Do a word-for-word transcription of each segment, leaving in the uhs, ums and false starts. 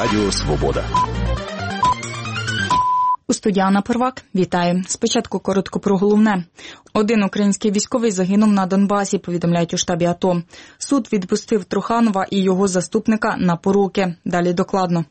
Радіо Свобода. У студії Анна Первак. Вітаю. Спочатку коротко про головне. Один український військовий загинув на Донбасі, повідомляють у штабі АТО. Суд відпустив Труханова і його заступника на поруки. Далі докладно.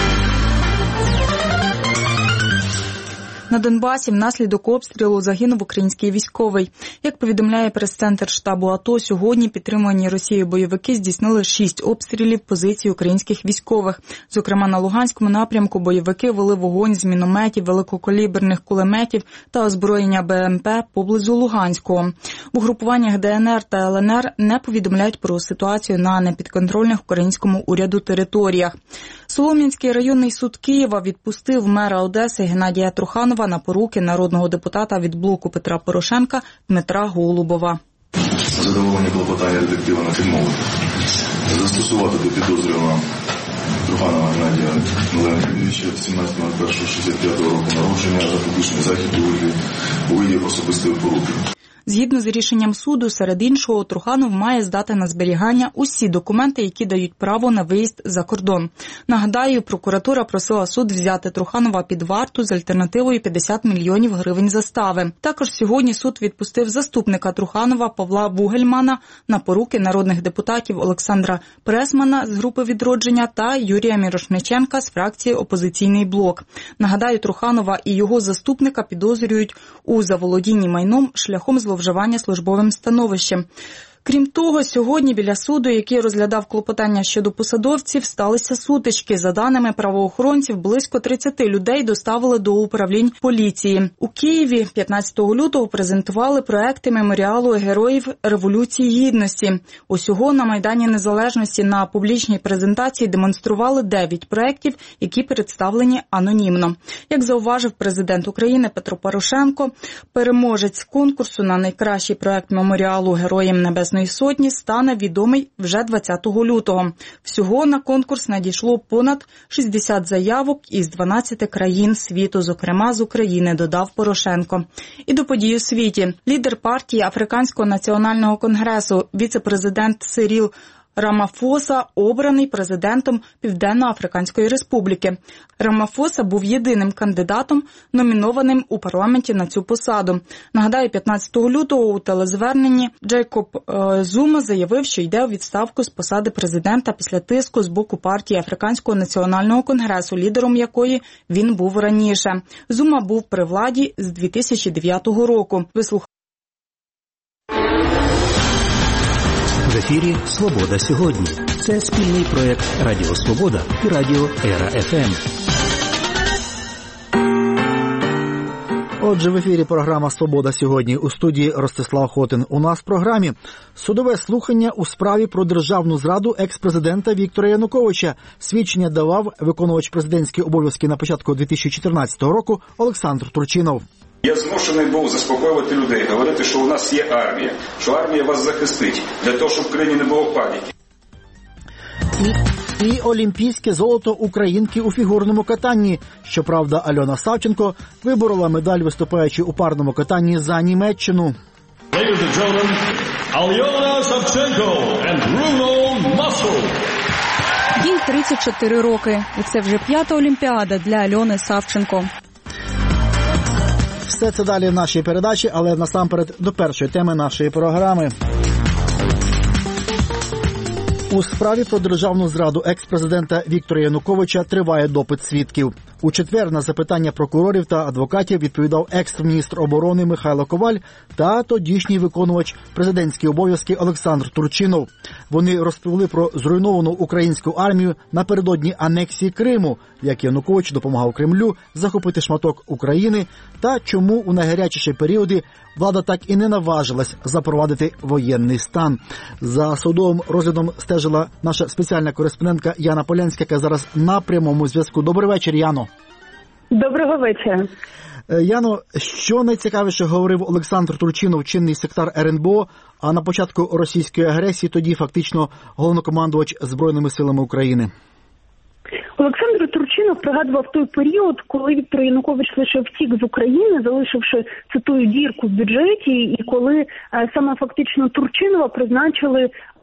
На Донбасі внаслідок обстрілу загинув український військовий. Як повідомляє прес-центр штабу АТО, сьогодні підтримувані Росією бойовики здійснили шість обстрілів позицій українських військових. Зокрема, на Луганському напрямку бойовики вели вогонь з мінометів, великокаліберних кулеметів та озброєння БМП поблизу Луганського. В угрупуваннях ДНР та ЛНР не повідомляють про ситуацію на непідконтрольних українському уряду територіях. Солом'янський районний суд Києва відпустив мера Одеси Геннадія Труханова на поруки народного депутата від блоку Петра Порошенка Дмитра Голубова. Задоволення клопотання детектива на відмовити. Застосувати до підозрюваного Труханова Геннадія Миленковича сімнадцятого першого шістдесят п'ятого року народження запобіжний захід у виді особистої поруки. Згідно з рішенням суду, серед іншого, Труханов має здати на зберігання усі документи, які дають право на виїзд за кордон. Нагадаю, прокуратура просила суд взяти Труханова під варту з альтернативою п'ятдесят мільйонів гривень застави. Також сьогодні суд відпустив заступника Труханова Павла Вугельмана на поруки народних депутатів Олександра Пресмана з групи «Відродження» та Юрія Мірошниченка з фракції «Опозиційний блок». Нагадаю, Труханова і його заступника підозрюють у заволодінні майном шляхом зловживання службовим становищем. Крім того, сьогодні біля суду, який розглядав клопотання щодо посадовців, сталися сутички. За даними правоохоронців, близько тридцять людей доставили до управлінь поліції. У Києві п'ятнадцятого лютого презентували проекти меморіалу Героїв Революції Гідності. Усього на Майдані Незалежності на публічній презентації демонстрували дев'ять проєктів, які представлені анонімно. Як зауважив президент України Петро Порошенко, переможець конкурсу на найкращий проект меморіалу Героям Небесної Сотні стане відомий вже двадцятого лютого. Всього на конкурс надійшло понад шістдесят заявок із дванадцяти країн світу, зокрема з України, додав Порошенко. І до подій у світі. Лідер партії Африканського національного конгресу, віце-президент Сиріл Рамафоса обраний президентом Південно-Африканської Республіки. Рамафоса був єдиним кандидатом, номінованим у парламенті на цю посаду. Нагадаю, п'ятнадцятого лютого у телезверненні Джейкоб е, Зума заявив, що йде у відставку з посади президента після тиску з боку партії Африканського національного конгресу, лідером якої він був раніше. Зума був при владі з дві тисячі дев'ятого року. Вислух... В ефірі «Свобода сьогодні». Це спільний проєкт Радіо Свобода і Радіо Ера-ФМ. Отже, в ефірі програма «Свобода сьогодні». У студії Ростислав Хотин. У нас в програмі судове слухання у справі про державну зраду екс-президента Віктора Януковича. Свідчення давав виконувач президентські обов'язки на початку дві тисячі чотирнадцятого року Олександр Турчинов. Я змушений був заспокоювати людей, говорити, що у нас є армія, що армія вас захистить, для того, щоб в країні не було паніки. І, і олімпійське золото українки у фігурному катанні. Щоправда, Альона Савченко виборола медаль, виступаючи у парному катанні за Німеччину. Ladies and gentlemen, Альона Савченко and Bruno Musso. Їй тридцять чотири роки, і це вже п'ята олімпіада для Альони Савченко. Все це далі в нашій передачі, але насамперед до першої теми нашої програми. У справі про державну зраду екс-президента Віктора Януковича триває допит свідків. У четвер на запитання прокурорів та адвокатів відповідав екс-міністр оборони Михайло Коваль та тодішній виконувач президентські обов'язки Олександр Турчинов. Вони розповіли про зруйновану українську армію напередодні анексії Криму, як Янукович допомагав Кремлю захопити шматок України та чому у найгарячіші періоди влада так і не наважилась запровадити воєнний стан. За судовим розглядом стежила наша спеціальна кореспондентка Яна Полянська, яка зараз на прямому зв'язку. Добрий вечір, Яно. Доброго вечора. Яно, що найцікавіше говорив Олександр Турчинов, чинний сектар ер ен бе о, а на початку російської агресії тоді фактично головнокомандувач Збройними силами України? Олександр Турчинов пригадував той період, коли Віктор Янукович лише втік з України, залишивши, цитую, дірку в бюджеті, і коли е, саме фактично Турчинова призначили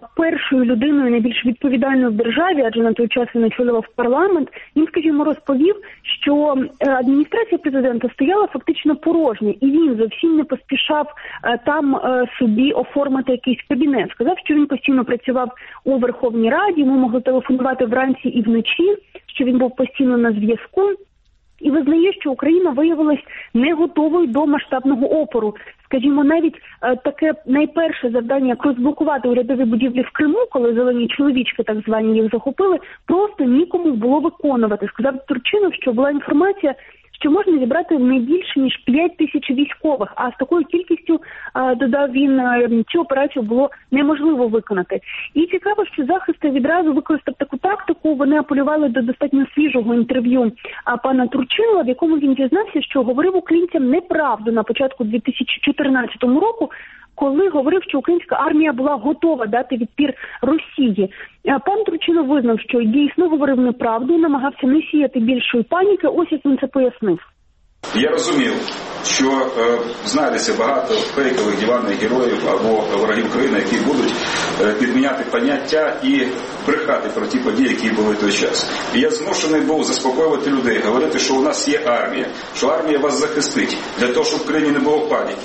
першою людиною найбільш відповідальною в державі, адже на той час він очолював парламент, він, скажімо, розповів, що адміністрація президента стояла фактично порожня, і він зовсім не поспішав там собі оформити якийсь кабінет. Сказав, що він постійно працював у Верховній Раді, йому могли телефонувати вранці і вночі, що він був постійно на зв'язку. І визнає, що Україна виявилась не готовою до масштабного опору. Скажімо, навіть е, таке найперше завдання, як розблокувати урядові будівлі в Криму, коли зелені чоловічки, так звані, їх захопили, просто нікому було виконувати. Сказав Турчинов, що була інформація, що можна зібрати не більше, ніж п'ять тисяч військових, а з такою кількістю, е, додав він, е, цю операцію було неможливо виконати. І цікаво, що захист відразу використав таку тактику, вони апелювали до достатньо свіжого інтерв'ю е, пана Турчинова, в якому він дізнався, що говорив українцям неправду на початку дві тисячі чотирнадцятого року, коли говорив, що українська армія була готова дати відпір Росії. Пан Турчинов визнав, що дійсно говорив неправду, намагався не сіяти більшої паніки. Ось як він це пояснив. Я розумів, що е, знайдеться багато фейкових диванних героїв або ворогів країни, які будуть е, підміняти поняття і брехати про ті події, які були в той час. І я змушений був заспокоювати людей, говорити, що у нас є армія, що армія вас захистить, для того, щоб в країні не було паніки.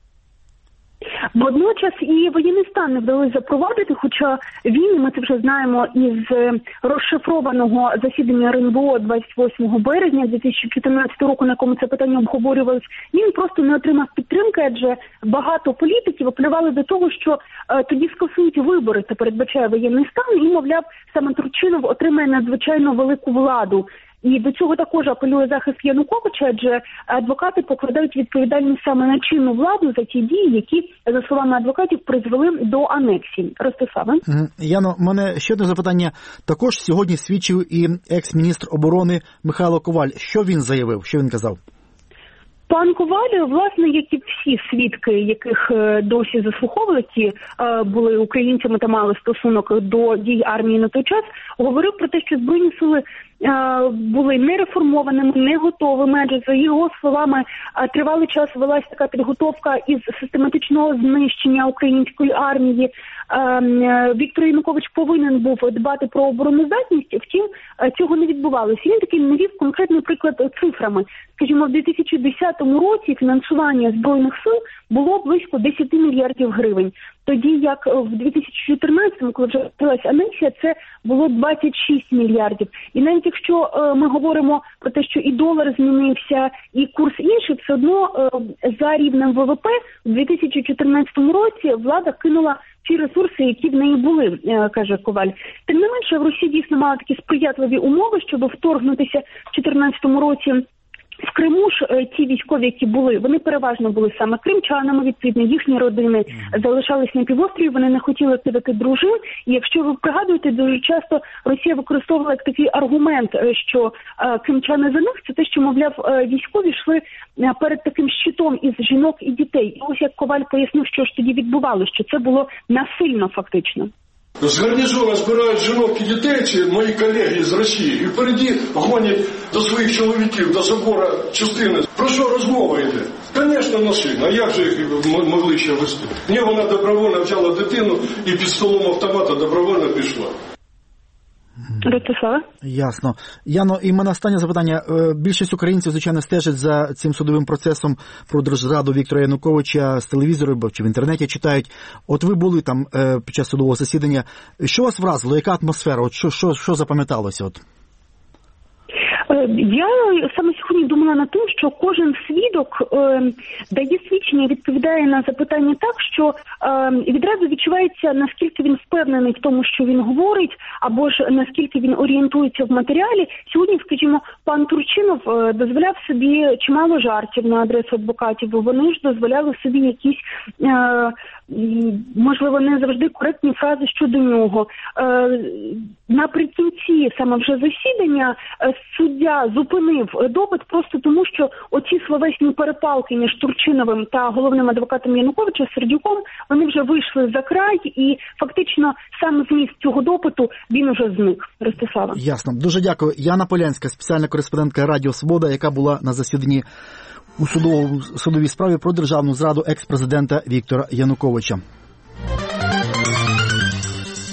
Водночас і воєнний стан не вдалося запровадити, хоча він, ми це вже знаємо із розшифрованого засідання ер ен бе о двадцять восьмого березня дві тисячі чотирнадцятого року, на якому це питання обговорювалось, він просто не отримав підтримки, адже багато політиків апелювали до того, що е, тоді скасують вибори, це передбачає воєнний стан, і, мовляв, саме Турчинов отримає надзвичайно велику владу. І до цього також апелює захист Януковича, адже адвокати покладають відповідальність саме на чинну владу за ті дії, які, за словами адвокатів, призвели до анексії. Ростиславе? Яно, в мене ще одне запитання. Також сьогодні свідчив і екс-міністр оборони Михайло Коваль. Що він заявив? Що він казав? Пан Коваль, власне, як і всі свідки, яких досі заслуховували, які були українцями та мали стосунок до дій армії на той час, говорив про те, що Збройні сили були нереформованими, не готовими, адже, за його словами, тривалий час велася така підготовка із систематичного знищення української армії. Віктор Янукович повинен був дбати про обороноздатність, втім, цього не відбувалося. Він таки навів конкретний приклад цифрами. Скажімо, в дві тисячі десятому році фінансування Збройних сил було близько десять мільярдів гривень. Тоді як в дві тисячі чотирнадцятому, коли вже почалася анексія, це було двадцять шість мільярдів. І навіть якщо е, ми говоримо про те, що і долар змінився, і курс інший, все одно е, за рівнем ве ве пе у дві тисячі чотирнадцятому році влада кинула ті ресурси, які в неї були, е, каже Коваль. Тим не менше, в Росії дійсно мала такі сприятливі умови, щоб вторгнутися в дві тисячі чотирнадцятому році. В Криму ж ті військові, які були, вони переважно були саме кримчанами, відповідно, їхні родини залишались на півострові, вони не хотіли кидати дружин. І якщо ви пригадуєте, дуже часто Росія використовувала як такий аргумент, що е, кримчани за них, це те, що, мовляв, військові йшли перед таким щитом із жінок і дітей. І ось як Коваль пояснив, що ж тоді відбувалося, що це було насильно фактично. З гарнізону збирають жінок і дітей, ці мої колеги з Росії, і впереді гонять до своїх чоловіків, до забору частини. Про що розмова йде? Звісно, насильно. А як же їх могли ще вести? Ні, вона добровольно взяла дитину і під столом автомата добровольно пішла. Ростислава? Ясно. Яно, і в мене останнє запитання. Більшість українців, звичайно, стежать за цим судовим процесом про держзраду Віктора Януковича з телевізору чи в інтернеті читають. От ви були там під час судового засідання. Що вас вразило? Яка атмосфера? От що, що, що запам'яталося? От? Я саме сьогодні думала над тим, що кожен свідок е, дає свідчення, відповідає на запитання так, що е, відразу відчувається, наскільки він впевнений в тому, що він говорить, або ж наскільки він орієнтується в матеріалі. Сьогодні, скажімо, пан Турчинов е, дозволяв собі чимало жартів на адресу адвокатів, бо вони ж дозволяли собі якісь, е, можливо, не завжди коректні фрази щодо нього. Е, наприкінці саме вже засідання е, суддя зупинив допит просто тому, що оці словесні перепалки між Турчиновим та головним адвокатом Януковича Сердюком, вони вже вийшли за край, і фактично сам зміст цього допиту, він уже зник. Ростислава. Ясно. Дуже дякую. Яна Полянська, спеціальна кореспондентка Радіо Свобода, яка була на засіданні у судовій, судовій справі про державну зраду екс-президента Віктора Януковича.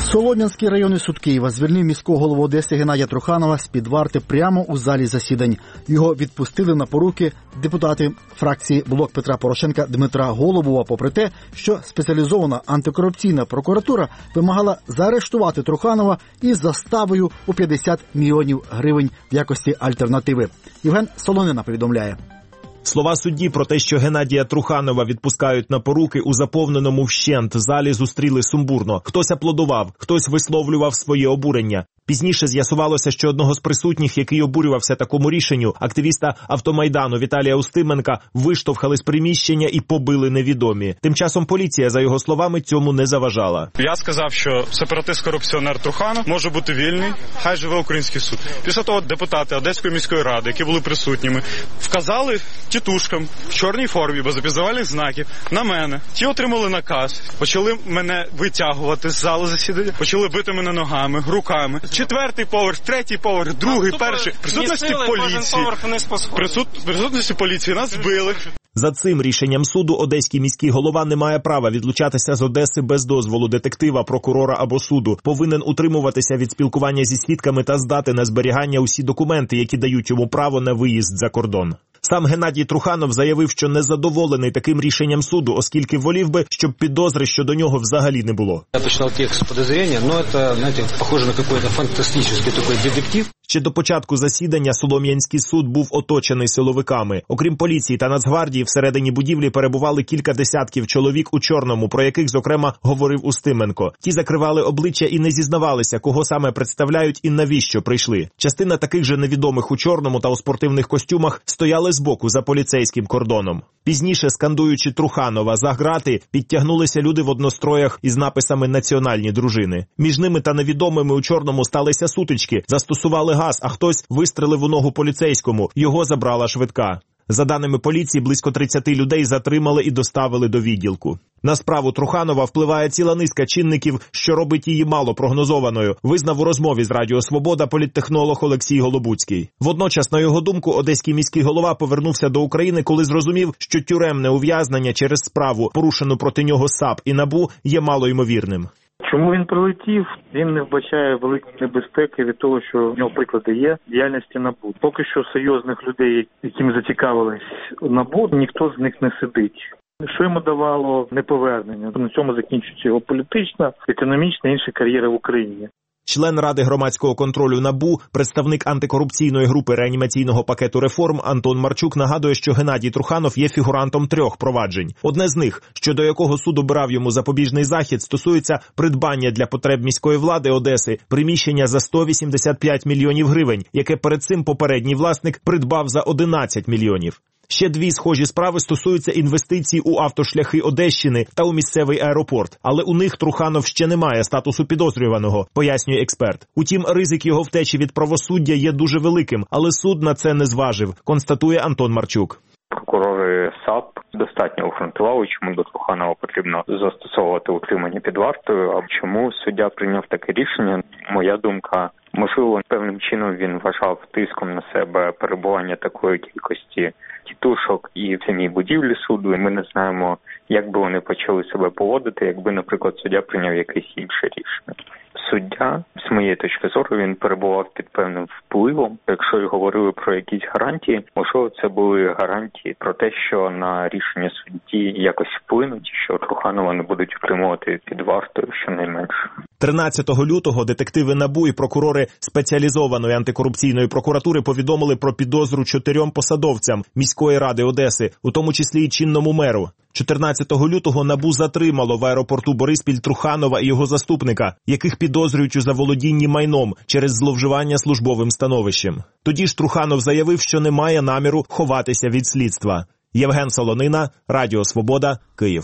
Солом'янський районний суд Києва звільнив міського голову Одеси Геннадія Труханова з-під варти прямо у залі засідань. Його відпустили на поруки депутати фракції «Блок Петра Порошенка» Дмитра Голубова, попри те, що спеціалізована антикорупційна прокуратура вимагала заарештувати Труханова із заставою у п'ятдесят мільйонів гривень в якості альтернативи. Євген Солонина повідомляє. Слова судді про те, що Геннадія Труханова відпускають на поруки у заповненому вщент залі, зустріли сумбурно. Хтось аплодував, хтось висловлював своє обурення. Пізніше з'ясувалося, що одного з присутніх, який обурювався такому рішенню, активіста Автомайдану Віталія Устименка, виштовхали з приміщення і побили невідомі. Тим часом поліція, за його словами, цьому не заважала. Я сказав, що сепаратист-корупціонер Труханов може бути вільний, хай живе український суд. Після того депутати Одеської міської ради, які були присутніми, вказали тітушкам в чорній формі, без опізнавальних знаків, на мене. Ті отримали наказ, почали мене витягувати з зали засідання, почали бити мене ногами, руками. Четвертий поверх, третій поверх, другий, перший. Присутності поліції. Присут... Присутності поліції нас збили. За цим рішенням суду одеський міський голова не має права відлучатися з Одеси без дозволу детектива, прокурора або суду. Повинен утримуватися від спілкування зі свідками та здати на зберігання усі документи, які дають йому право на виїзд за кордон. Сам Геннадій Труханов заявив, що не задоволений таким рішенням суду, оскільки волів би, щоб підозри щодо нього взагалі не було. Я почитав текст підозріння, але це, знаєте, схоже на якийсь фантастичний такий детектив. Ще до початку засідання Солом'янський суд був оточений силовиками. Окрім поліції та Нацгвардії, всередині будівлі перебували кілька десятків чоловік у чорному, про яких, зокрема, говорив Устименко. Ті закривали обличчя і не зізнавалися, кого саме представляють і навіщо прийшли. Частина таких же невідомих у чорному та у спортивних костюмах стояли збоку за поліцейським кордоном. Пізніше, скандуючи Труханова за грати, підтягнулися люди в одностроях із написами «Національні дружини». Між ними та невідомими у чорному сталися сутички, застосували газ, а хтось вистрелив у ногу поліцейському. Його забрала швидка. За даними поліції, близько тридцяти людей затримали і доставили до відділку. На справу Труханова впливає ціла низка чинників, що робить її мало прогнозованою, визнав у розмові з Радіо Свобода політтехнолог Олексій Голобуцький. Водночас, на його думку, одеський міський голова повернувся до України, коли зрозумів, що тюремне ув'язнення через справу, порушену проти нього САП і НАБУ, є малоймовірним. Чому він прилетів? Він не вбачає великої небезпеки від того, що в нього приклади є діяльності НАБУ. Поки що серйозних людей, яким зацікавились НАБУ, ніхто з них не сидить. Що йому давало неповернення? На цьому закінчується його політична, економічна і інша кар'єра в Україні. Член Ради громадського контролю НАБУ, представник антикорупційної групи реанімаційного пакету реформ Антон Марчук нагадує, що Геннадій Труханов є фігурантом трьох проваджень. Одне з них, щодо якого суд обирав йому запобіжний захід, стосується придбання для потреб міської влади Одеси приміщення за сто вісімдесят п'ять мільйонів гривень, яке перед цим попередній власник придбав за одинадцять мільйонів. Ще дві схожі справи стосуються інвестицій у автошляхи Одещини та у місцевий аеропорт. Але у них Труханов ще не має статусу підозрюваного, пояснює експерт. Утім, ризик його втечі від правосуддя є дуже великим, але суд на це не зважив, констатує Антон Марчук. Прокурори САП достатньо обґрунтували, чому до Труханова потрібно застосовувати утримання під вартою, а чому суддя прийняв таке рішення. Моя думка, можливо, певним чином він вважав тиском на себе перебування такої кількості тітушок і в самій будівлі суду. Ми не знаємо, як би вони почали себе поводити, якби, наприклад, суддя прийняв якесь інше рішення. Суддя, з моєї точки зору, він перебував під певним впливом. Якщо й говорили про якісь гарантії, можливо, це були гарантії про те, що на рішення судді якось вплинуть, що Труханова не будуть утримувати під вартою щонайменше. тринадцятого лютого детективи НАБУ і прокурори спеціалізованої антикорупційної прокуратури повідомили про підозру чотирьом посадовцям міської ради Одеси, у тому числі і чинному меру. чотирнадцятого лютого НАБУ затримало в аеропорту Бориспіль Труханова і його заступника, яких підозрюють у заволодінні майном через зловживання службовим становищем. Тоді ж Труханов заявив, що не має наміру ховатися від слідства. Євген Солонина, Радіо Свобода, Київ.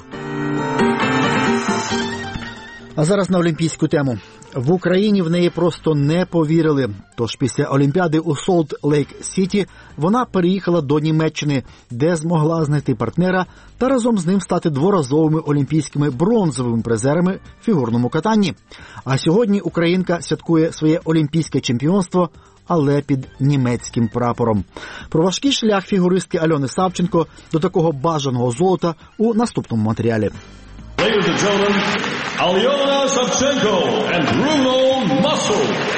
А зараз на олімпійську тему. В Україні в неї просто не повірили. Тож після Олімпіади у Солт-Лейк-Сіті вона переїхала до Німеччини, де змогла знайти партнера та разом з ним стати дворазовими олімпійськими бронзовими призерами в фігурному катанні. А сьогодні українка святкує своє олімпійське чемпіонство, але під німецьким прапором. Про важкий шлях фігуристки Альони Савченко до такого бажаного золота у наступному матеріалі. Ladies and gentlemen, Alyona Savchenko and Bruno Masso.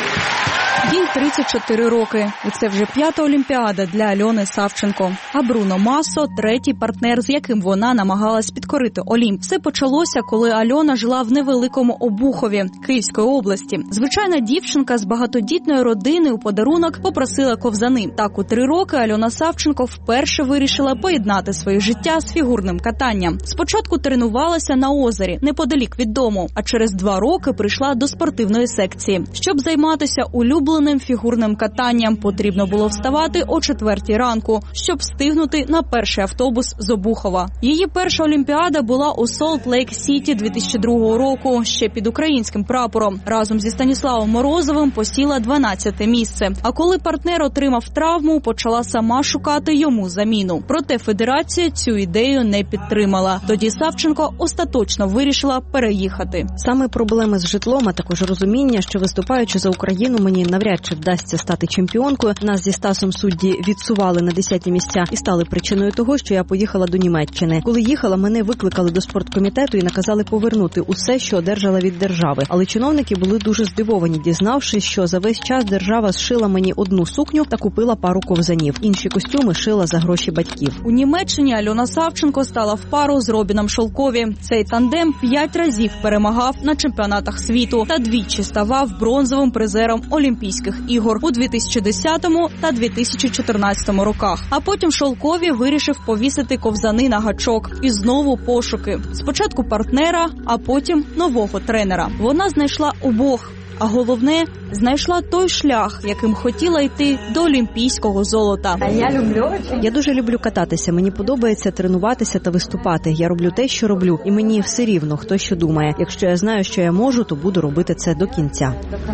Їй тридцять чотири роки, і це вже п'ята Олімпіада для Альони Савченко. А Бруно Массо – третій партнер, з яким вона намагалась підкорити Олімп. Все почалося, коли Альона жила в невеликому Обухові Київської області. Звичайна дівчинка з багатодітної родини у подарунок попросила ковзани. Так, у три роки Альона Савченко вперше вирішила поєднати своє життя з фігурним катанням. Спочатку тренувалася на озері, неподалік від дому, а через два роки прийшла до спортивної секції. Щоб займатися улюбленим фігурним катанням, потрібно було вставати о четвертій ранку, щоб встигнути на перший автобус з Обухова. Її перша Олімпіада була у Солт-Лейк-Сіті дві тисячі другого року, ще під українським прапором. Разом зі Станіславом Морозовим посіла дванадцяте місце. А коли партнер отримав травму, почала сама шукати йому заміну. Проте федерація цю ідею не підтримала. Тоді Савченко остаточно вирішила переїхати. Саме проблеми з житлом, а також розуміння, що виступаючи за Україну, мені навряд чи вдасться стати чемпіонкою. Нас зі Стасом судді відсували на десяті місця і стали причиною того, що я поїхала до Німеччини. Коли їхала, мене викликали до спорткомітету і наказали повернути усе, що одержала від держави. Але чиновники були дуже здивовані, дізнавшись, що за весь час держава зшила мені одну сукню та купила пару ковзанів. Інші костюми шила за гроші батьків. У Німеччині Альона Савченко стала в пару з Робіном Шолкові. Цей тандем п'ять разів перемагав на чемпіонатах світу та двічі ставав бронзовим призером Олімпійських ігор у дві тисячі десятому та дві тисячі чотирнадцятому роках. А потім Шолкові вирішив повісити ковзани на гачок. І знову пошуки. Спочатку партнера, а потім нового тренера. Вона знайшла обох. А головне, знайшла той шлях, яким хотіла йти до олімпійського золота. А я люблю. Я дуже люблю кататися. Мені подобається тренуватися та виступати. Я роблю те, що роблю. І мені все рівно, хто що думає. Якщо я знаю, що я можу, то буду робити це до кінця.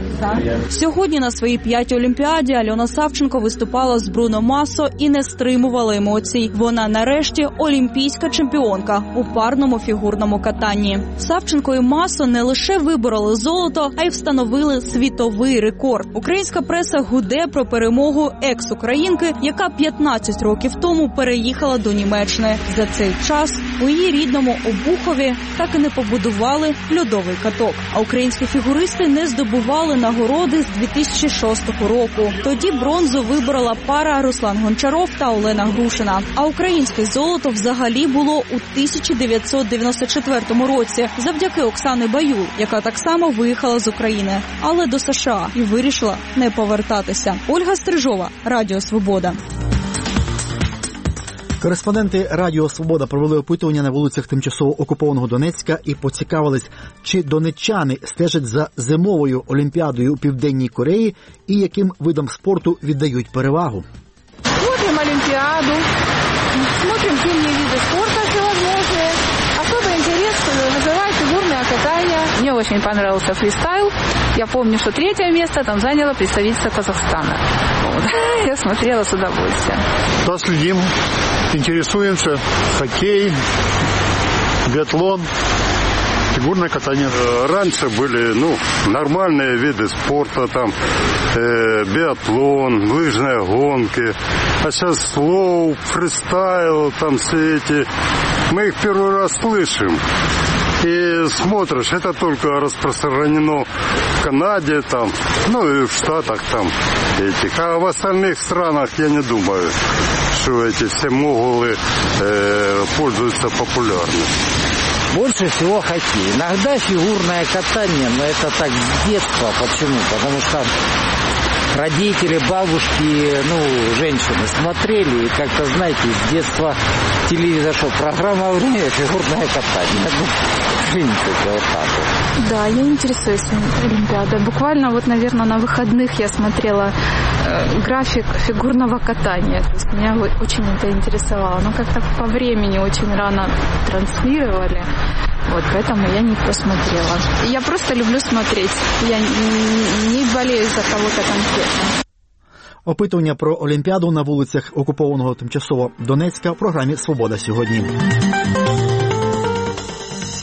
Сьогодні на своїй п'ятій Олімпіаді Альона Савченко виступала з Бруно Массо і не стримувала емоцій. Вона нарешті олімпійська чемпіонка у парному фігурному катанні. Савченко і Массо не лише вибороли золото, а й встановили світовий рекорд. Українська преса гуде про перемогу екс-українки, яка п'ятнадцять років тому переїхала до Німеччини. За цей час у її рідному Обухові так і не побудували льодовий каток. А українські фігуристи не здобували нагороди з дві тисячі шостого року. Тоді бронзу виборола пара Руслан Гончаров та Олена Грушина. А українське золото взагалі було у тисяча дев'ятсот дев'яносто четвертому році завдяки Оксані Баюл, яка так само виїхала з України, але до США і вирішила не повертатися. Ольга Стрижова, Радіо Свобода. Кореспонденти Радіо Свобода провели опитування на вулицях тимчасово окупованого Донецька і поцікавились, чи донеччани стежать за зимовою олімпіадою у Південній Кореї і яким видам спорту віддають перевагу. Смотрим Олимпиаду, смотрим зимние виды спорта всевозможные. Особый интерес вызывает фигурное катание. Мне очень понравился фристайл. Я помню, что третье место там заняло представительство Казахстана. Вот. Я смотрела с удовольствием. Да, следим, интересуемся. Хоккей, биатлон, фигурное катание. Раньше были, ну, нормальные виды спорта, там, э, биатлон, лыжные гонки. А сейчас слоу, фристайл, там все эти. Мы их первый раз слышим. И смотришь, это только распространено в Канаде, там, ну и в Штатах там этих. А в остальных странах я не думаю, что эти все моголы э, пользуются популярностью. Больше всего хоккей. Иногда фигурное катание, но это так с детства. Почему? Потому что родители, бабушки, ну, женщины смотрели, и как-то, знаете, с детства телевизор, что программа «Время», фигурное катание. Ну, в принципе, вот так вот. Да, я интересуюсь Олимпиадой. Буквально вот, наверное, на выходных я смотрела э, график фигурного катания. То есть меня очень это интересовало. Но как-то по времени очень рано транслировали. Вот, поэтому я не посмотрела. Я просто люблю смотреть. Я не, не болею за кого-то конкретно. Опитування про Олімпіаду на вулицях окупованого тимчасово Донецька в програмі «Свобода сьогодні».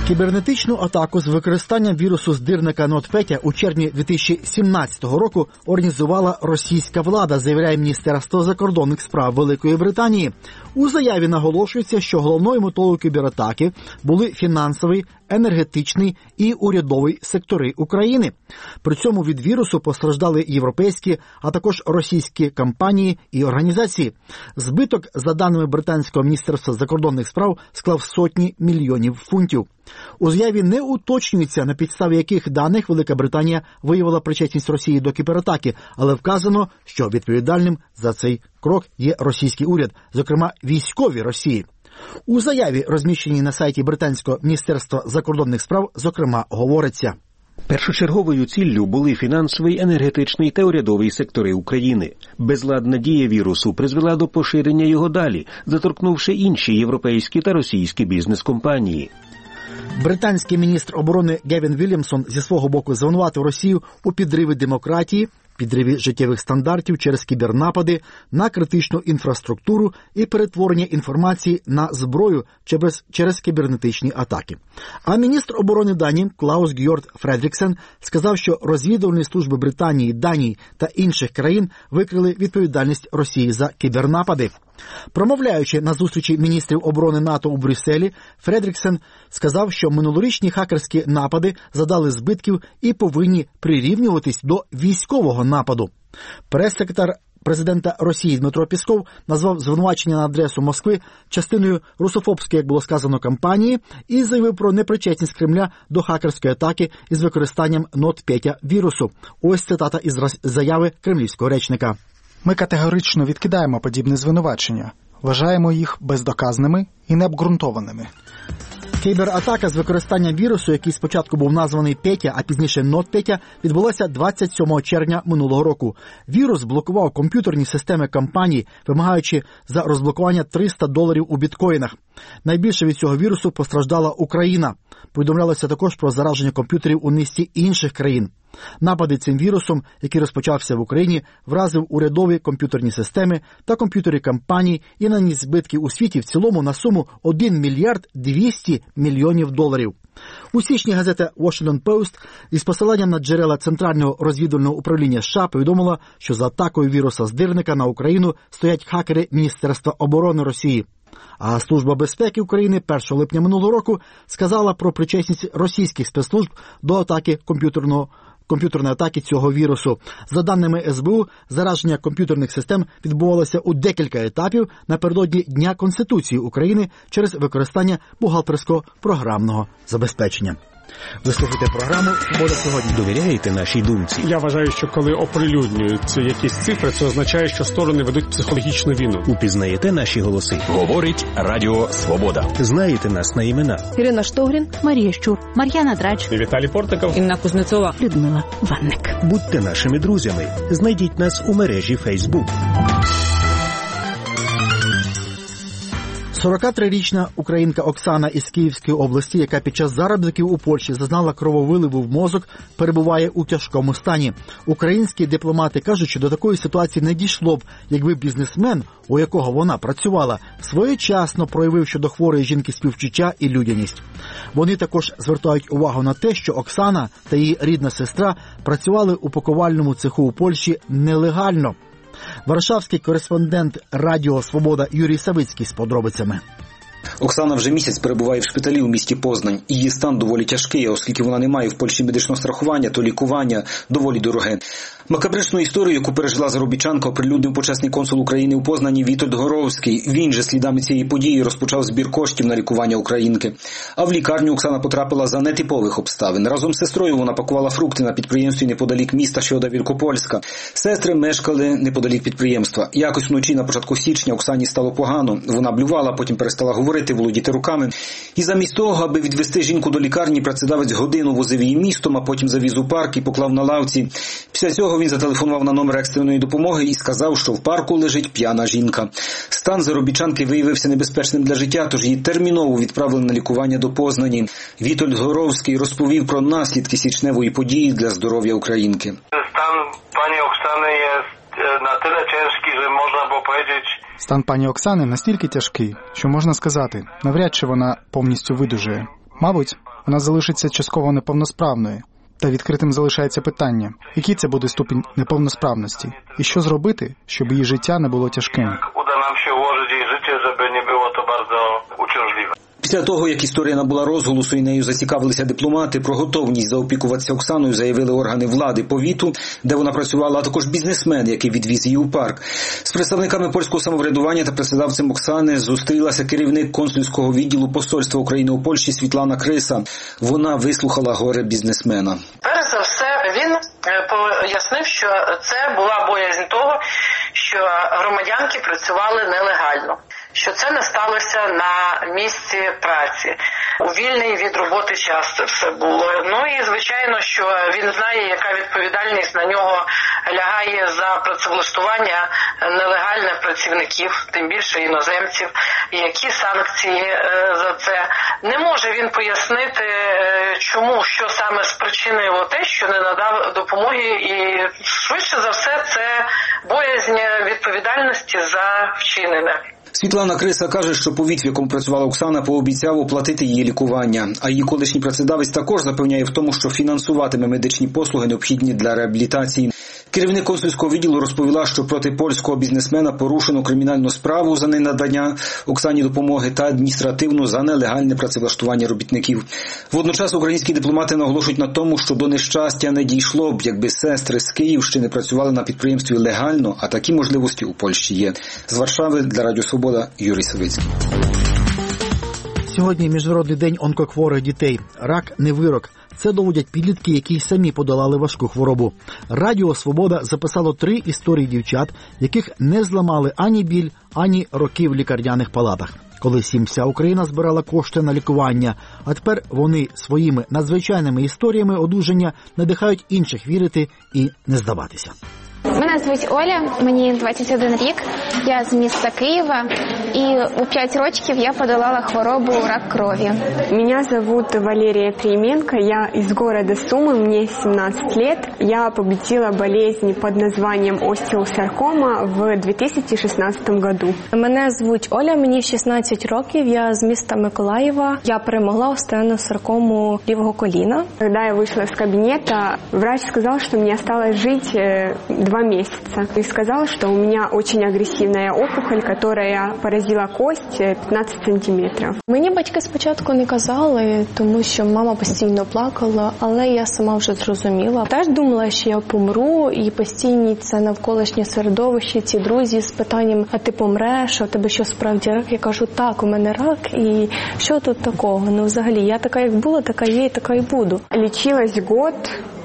Кібернетичну атаку з використанням вірусу здирника NotPetya у червні дві тисячі сімнадцятого року організувала російська влада, заявляє Міністерство закордонних справ Великої Британії. У заяві наголошується, що головною метою кібератаки були фінансовий, енергетичний і урядовий сектори України. При цьому від вірусу постраждали європейські, а також російські компанії і організації. Збиток, за даними британського Міністерства закордонних справ, склав сотні мільйонів фунтів. У заяві не уточнюється, на підставі яких даних Велика Британія виявила причетність Росії до кібератаки, але вказано, що відповідальним за цей крок є російський уряд, зокрема військові Росії. У заяві, розміщеній на сайті британського Міністерства закордонних справ, зокрема, говориться: першочерговою ціллю були фінансовий, енергетичний та урядовий сектори України. Безладна дія вірусу призвела до поширення його далі, заторкнувши інші європейські та російські бізнес-компанії. Британський міністр оборони Гевін Вільямсон зі свого боку звинуватив Росію у підриві демократії, підриві життєвих стандартів через кібернапади на критичну інфраструктуру і перетворення інформації на зброю через, через кібернетичні атаки. А міністр оборони Данії Клаус Гьорд Фредріксен сказав, що розвідувальні служби Британії, Данії та інших країн викрили відповідальність Росії за кібернапади. Промовляючи на зустрічі міністрів оборони НАТО у Брюсселі, Фредріксен сказав, що минулорічні хакерські напади задали збитків і повинні прирівнюватись до військового нападу. Прес-секретар президента Росії Дмитро Пісков назвав звинувачення на адресу Москви частиною русофобської, як було сказано, кампанії і заявив про непричетність Кремля до хакерської атаки із використанням NotPetya вірусу. Ось цитата із заяви кремлівського речника. Ми категорично відкидаємо подібні звинувачення. Вважаємо їх бездоказними і необґрунтованими. Кібератака з використанням вірусу, який спочатку був названий Петя, а пізніше NotPetya, відбулася двадцять сьомого червня минулого року. Вірус блокував комп'ютерні системи компаній, вимагаючи за розблокування триста доларів у біткоїнах. Найбільше від цього вірусу постраждала Україна. Повідомлялося також про зараження комп'ютерів у низці інших країн. Напади цим вірусом, який розпочався в Україні, вразив урядові комп'ютерні системи та комп'ютери компаній і наніс збитки у світі в цілому на суму один мільярд двісті мільйонів доларів. У січні газета Washington Post із посиланням на джерела Центрального розвідувального управління США повідомила, що за атакою віруса здирника на Україну стоять хакери Міністерства оборони Росії. А Служба безпеки України першого липня минулого року сказала про причетність російських спецслужб до атаки комп'ютерного комп'ютерної атаки цього вірусу. За даними ес бе у, зараження комп'ютерних систем відбувалося у декілька етапів напередодні Дня Конституції України через використання бухгалтерського програмного забезпечення. Ви слухаєте програму «Свобода сьогодні». Довіряєте нашій думці? Я вважаю, що коли оприлюднюють якісь цифри, це означає, що сторони ведуть психологічну війну. Упізнаєте наші голоси? Говорить Радіо Свобода. Знаєте нас на імена? Ірина Штогрін, Марія Щур, Мар'яна Драч, Віталій Портников, Інна Кузнецова, Людмила Ванник. Будьте нашими друзями. Знайдіть нас у мережі Facebook. сорокатрирічна українка Оксана із Київської області, яка під час заробітків у Польщі зазнала крововиливу в мозок, перебуває у тяжкому стані. Українські дипломати кажуть, що до такої ситуації не дійшло б, якби бізнесмен, у якого вона працювала, своєчасно проявив щодо хворої жінки співчуття і людяність. Вони також звертають увагу на те, що Оксана та її рідна сестра працювали у пакувальному цеху у Польщі нелегально. Варшавський кореспондент Радіо Свобода Юрій Савицький з подробицями. Оксана вже місяць перебуває в шпиталі у місті Познань. Її стан доволі тяжкий, оскільки вона не має в Польщі медичного страхування, то лікування доволі дороге. Макабричну історію, яку пережила заробітчанка, оприлюднив почесний консул України у Познані Вітольд Горовський. Він же слідами цієї події розпочав збір коштів на лікування українки. А в лікарню Оксана потрапила за нетипових обставин. Разом з сестрою вона пакувала фрукти на підприємстві неподалік міста Щода Вілкопольська. Сестри мешкали неподалік підприємства. Якось вночі на початку січня Оксані стало погано. Вона блювала, потім перестала говорити, володіти руками. І замість того, аби відвести жінку до лікарні, працедавець годину возив її містом, а потім завіз у парк і поклав на лавці. Після цього він зателефонував на номер екстреної допомоги і сказав, що в парку лежить п'яна жінка. Стан заробітчанки виявився небезпечним для життя, тож її терміново відправили на лікування до Познані. Вітольд Горовський розповів про наслідки січневої події для здоров'я українки. Стан пані Оксани є на тyle ciężki, że można było powiedzieć... Стан пані Оксани настільки тяжкий, що можна сказати, навряд чи вона повністю видужує. Мабуть, вона залишиться частково неповносправною. Та відкритим залишається питання, який це буде ступінь неповносправності, і що зробити, щоб її життя не було тяжким. Uda nam się ułożyć jej życie, żeby nie było to bardzo uciążliwe. Після того, як історія набула розголосу і нею зацікавилися дипломати, про готовність заопікуватися Оксаною заявили органи влади повіту, де вона працювала, а також бізнесмен, який відвіз її у парк. З представниками польського самоврядування та працедавцем Оксани зустрілася керівник консульського відділу посольства України у Польщі Світлана Криса. Вона вислухала горе бізнесмена. Перш за все, він пояснив, що це була боязнь того, що громадянки працювали нелегально, що це не сталося на місці праці. У вільний від роботи час це все було. Ну і звичайно, що він знає, яка відповідальність на нього лягає за працевлаштування нелегальних працівників, тим більше іноземців, і які санкції за це. Не може він пояснити, чому, що саме спричинило те, що не надав допомоги, і швидше за все це боязнь відповідальності за вчинене. Світлана Криса каже, що повіт, в якому працювала Оксана, пообіцяв оплатити її лікування. А її колишній працедавець також запевняє в тому, що фінансуватиме медичні послуги, необхідні для реабілітації. Керівник консульського відділу розповіла, що проти польського бізнесмена порушено кримінальну справу за ненадання Оксані допомоги та адміністративну за нелегальне працевлаштування робітників. Водночас українські дипломати наголошують на тому, що до нещастя не дійшло б, якби сестри з Київщини працювали на підприємстві легально, а такі можливості у Польщі є. З Варшави для Радіо Свобода, Юрій Савицький. Сьогодні Міжнародний день онкохворих дітей. Рак – не вирок. Це доводять підлітки, які самі подолали важку хворобу. Радіо «Свобода» записало три історії дівчат, яких не зламали ані біль, ані роки в лікарняних палатах. Колись їм вся Україна збирала кошти на лікування, а тепер вони своїми надзвичайними історіями одужання надихають інших вірити і не здаватися. Мене звуть Оля, мені двадцять один рік, я з міста Києва, і у п'ять років я подолала хворобу рак крові. Меня зовут Валерия Клименко, я из города Сумы, мне семнадцать лет. Я победила болезнь под названием остеосаркома в дві тисячі шістнадцятому году. Мене звуть Оля, мені шістнадцять років, я з міста Миколаєва. Я перемогла остеосаркому лівого коліна. Когда я вышла из кабинета, врач сказал, что мне осталось жить два месяца. И сказал, что у меня очень агрессивная опухоль, которая поразила кость п'ятнадцять сантиметрів. Мені батьки спочатку не казали, тому що мама постійно плакала, але я сама вже зрозуміла. Теж думала, що я помру, і постійні це навколишнє середовище, ці друзі з питанням, а ти помреш, а у тебе що справді рак? Я кажу, так, у мене рак, і що тут такого? Ну, взагалі, я така, як була, така є, і така і буду. Лечилась год.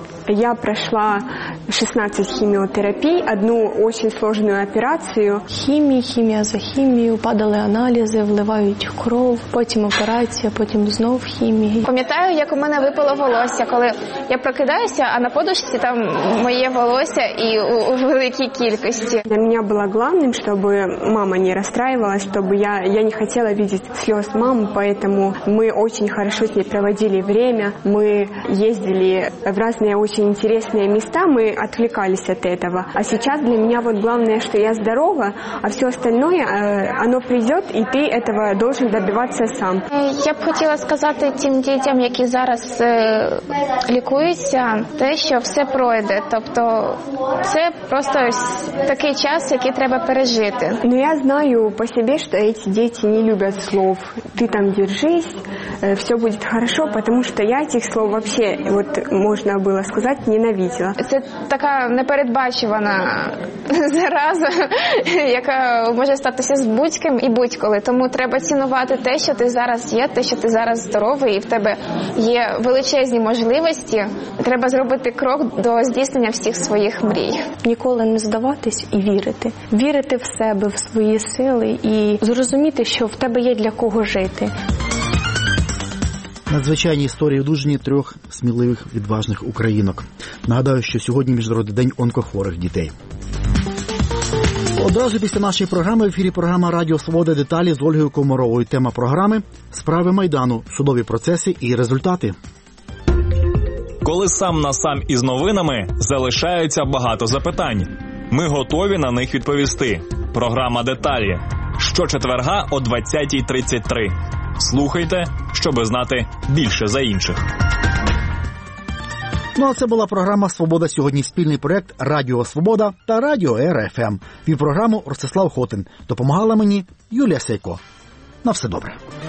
Я прошла шістнадцять химиотерапий, одну очень сложную операцию. Хімія, хімія за хімією, падали аналізи, вливають кров, потім операція, потім знов хімія. Пам'ятаю, як у мене випало волосся, коли я прокидаюся, а на подушці там моє волосся і у, у великій кількості. Для меня было главным, чтобы мама не расстраивалась, чтобы я, я не хотела видеть слез мамы, поэтому мы очень хорошо с ней проводили время, мы ездили в разные очень интересные места, мы отвлекались от этого. А сейчас для меня вот главное, что я здорова, а все остальное, оно придет, и ты этого должен добиваться сам. Я б хотіла сказати тим дітям, які зараз е, лікуються, те, що все пройде. Тобто це просто такий час, який треба пережити. Но я знаю по себе, что эти дети не любят слов. Ты там держись, все будет хорошо, потому что я этих слов вообще, вот можно было сказать, ненавиділа. Це така непередбачувана зараза, яка може статися з будь-ким і будь-коли. Тому треба цінувати те, що ти зараз є, те, що ти зараз здоровий, і в тебе є величезні можливості. Треба зробити крок до здійснення всіх своїх мрій. Ніколи не здаватись і вірити. Вірити в себе, в свої сили і зрозуміти, що в тебе є для кого жити. Надзвичайні історії одужання трьох сміливих, відважних українок. Нагадаю, що сьогодні Міжнародний день онкохворих дітей. Одразу після нашої програми в ефірі програма «Радіо Свобода. Деталі» з Ольгою Комаровою. Тема програми – справи Майдану, судові процеси і результати. Коли сам на сам із новинами, залишається багато запитань. Ми готові на них відповісти. Програма «Деталі». Щочетверга о двадцятій тридцять три. Слухайте, щоби знати більше за інших. Ну а це була програма «Свобода сьогодні». Спільний проєкт «Радіо Свобода» та «Радіо Р Ф М». Вів програму Ростислав Хотин. Допомагала мені Юлія Сейко. На все добре.